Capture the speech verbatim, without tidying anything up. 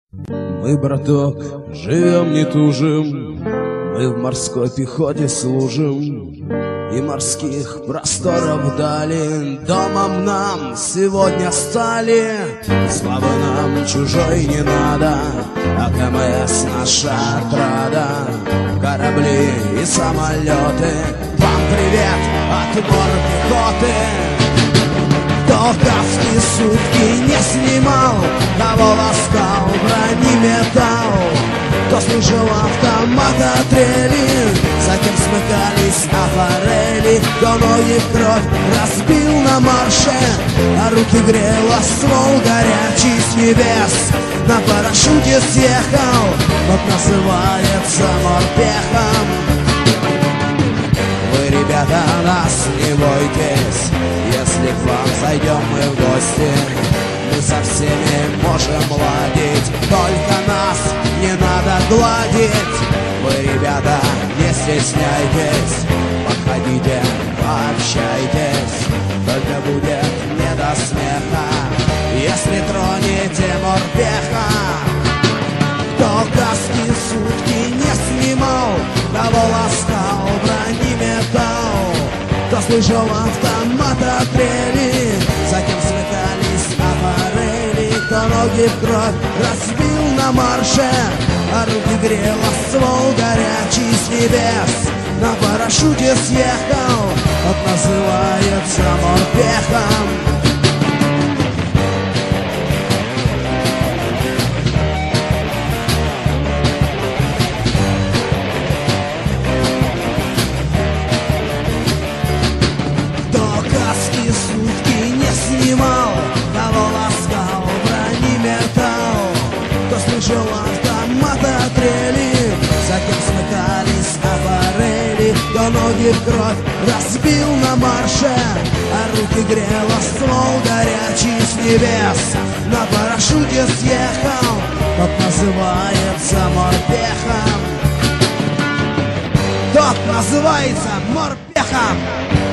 Мы, браток, живем не тужим, мы в морской пехоте служим, и морских просторов дали домом нам сегодня стали. Славы нам чужой не надо, а КМС наша отрада. Корабли и самолеты, вам привет от морпехоты. Кто каски сутки не снимал, кого ласкал, брони металл, кто слышал автоматотрели, за кем смыкались аппарели, кто ноги в кровь разбил на марше, а руки грел ствол горячий с небес. На парашюте съехал, вот называется морпехом. Вы, ребята, нас не бойтесь, если к вам зайдем мы в гости, мы со всеми можем ладить, только нас не надо гладить. Вы, ребята, не стесняйтесь, подходите, пообщайтесь, только будет не до смеха, если тронете морпеха. Кто каски сутки не снимал, кого ласкал, брони металл, кто слышал автоматотрели, за кем смыкались аппарели, кто ноги в кровь разбил на марше, а руки грел ствол горячий с небес. На парашюте съехал, вот называется морпехом. Сутки не снимал, кого ласкал, брони металл, кто слышал автоматотрели, за кем смыкались аппарели, кто ноги в кровь разбил на марше, а руки грел ствол горячий с небес. На парашюте съехал, тот называется морпехом. Тот называется морпехом.